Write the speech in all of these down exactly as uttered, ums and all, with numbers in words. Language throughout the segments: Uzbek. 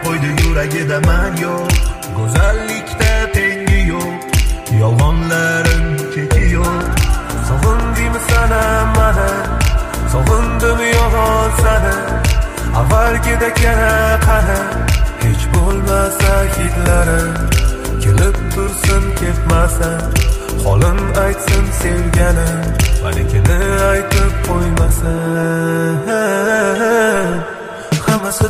qo'ydi yuragida man yo'q. Go'zallikda tengi yo'q, yolg'onlarim cheki yo'q. Sog'indimi sana mana, sog'indim yolg'on sana. Avvalgidek yana qani, hech bo'lmasa hidlarim. Kelib tursin ketmasa, holim aytsin sevganim, malikini aytib qo'ymasa. Hammasi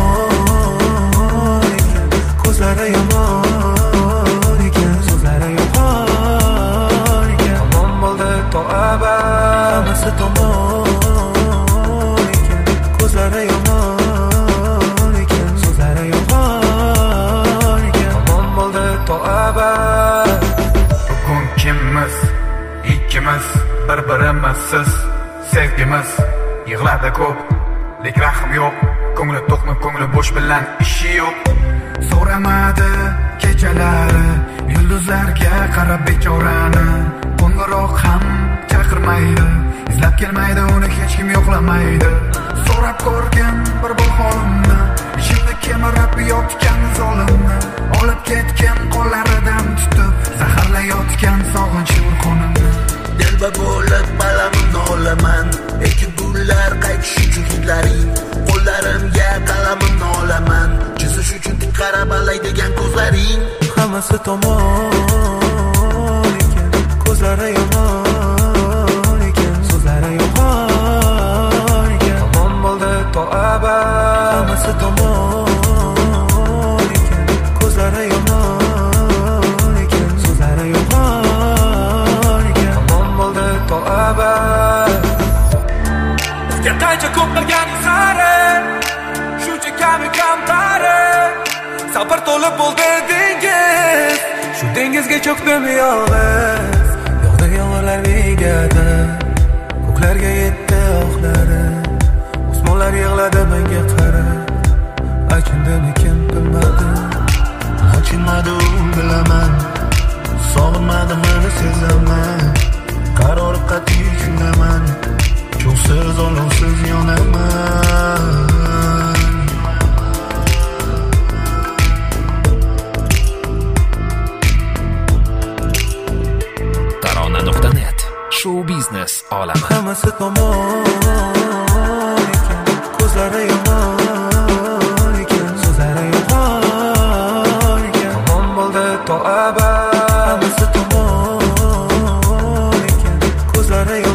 tomon ekan, ko'zlari yomon ekan, so'zlari yomon ekan. Tomon bo'ldi to abad. Hammasi tomon ekan, ko'zlari yomon ekan, so'zlari yomon ekan. Tomon bo'ldi to abad. Bugun kimmiz? Ikkimiz bir-birimizsiz. Sevgimiz yig'ladi ko'p, lek rahm yo'q. Ko'ngli to'qmi, ko'ngli bo'sh bilan ishi yo'q. So'ramadi kechalari, yulduzlarga qarab bechorani. Qo'ng'iroq ham chaqirmaydi, izlab kelmaydi, uni hech kim yo'qlamaydi. So'rab ko'rgan bir bor holimni, ichimda kemirib yotgan zolimni. Olib ketgan qo'llaridan tutib, zaharlayotgan sog'inch urqonimni. Dilba bo'lib balamimni olaman, lekin gullar qaytish uchun hidlaring. Qo'llarimga qalamimni olaman, chizish uchun tik qarab alaydigan ko'zlaring. Hammasi tomon ekan, ko'zlari yomon ekan, so'zlari yomon ekan. Tomon bo'ldi to abad. Hammasi tomon ekan, ko'zlari yomon ekan, so'zlari yomon ekan. Tomon bo'ldi to abad. Bizga qancha ko'p qilganing sari, shuncha kami kamtari. Sabr to'lib bo'ldi dengiz, shu dengizga cho'kdim yolg'iz. Yog'di yomg'irlar megadi, ko'klarga yetdi oqlari. Osmonlar yig'ladi menga qarab, achindimi kim bilmadi. Achinmadi bilaman, sog'inmadi meni sezaman. Qaror qat'iy shundaman, cho'qsiz olovsiz yonaman. tarona nuqta net show biznes olami. Hammasi tomon ekan, ko'zlari yomon ekan, so'zlari yomon ekan. Tomon bo'ldi to abad. Hammasi tomon ekan, ko'zlari yomon